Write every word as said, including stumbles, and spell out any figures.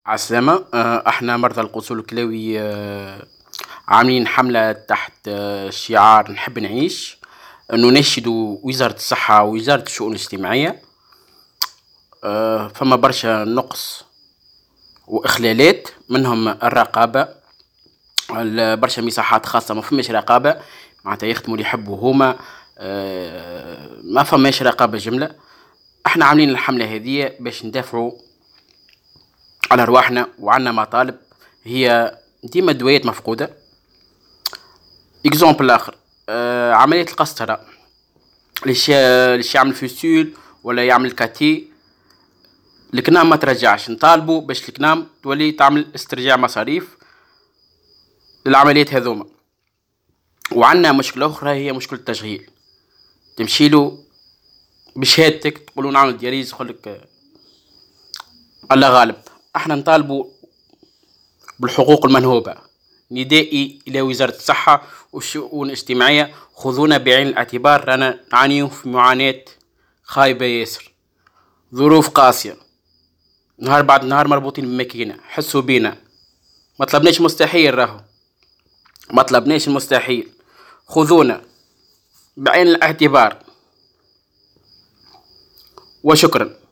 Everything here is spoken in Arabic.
عالسلامة. آه، احنا مرضى القصور الكلوي، آه، عاملين حملة تحت آه، شعار نحب نعيش، نناشد وزارة الصحة ووزارة الشؤون الاجتماعية. آه، فما برشا نقص وإخلالات، منهم الرقابة. ال- برشا مساحات خاصة ما فماش رقابة، معناتها يخدموا اللي يحبوا هما. آه، ما فماش رقابة جملة. احنا عاملين الحملة هذه باش ندافعوا على رواحنا وعنا مطالب هي ديما الدويات مفقودة. اكزومبل اخر، آه عملية القسطرة، ليش ليش يعمل فيستول ولا يعمل كاتي، الكنام ما ترجعش. نطالبوا باش الكنام تولي تعمل استرجاع مصاريف للعمليات هذوما. وعندنا مشكلة أخرى هي مشكلة التشغيل. تمشيلو بشهادتك تقولوا نعمل دياليز يقولك الله غالب. احنا نطالبوا بالحقوق المنهوبة. ندائي إلى وزارة الصحة والشؤون الاجتماعية، خذونا بعين الاعتبار، رانا نعانيو في معاناة خايبة ياسر، ظروف قاسية، نهار بعد نهار مربوطين بماكينة. حسوا بينا، ما طلبناش مستحيل، راهو ما طلبناش المستحيل. خذونا بعين الاعتبار، وشكرا.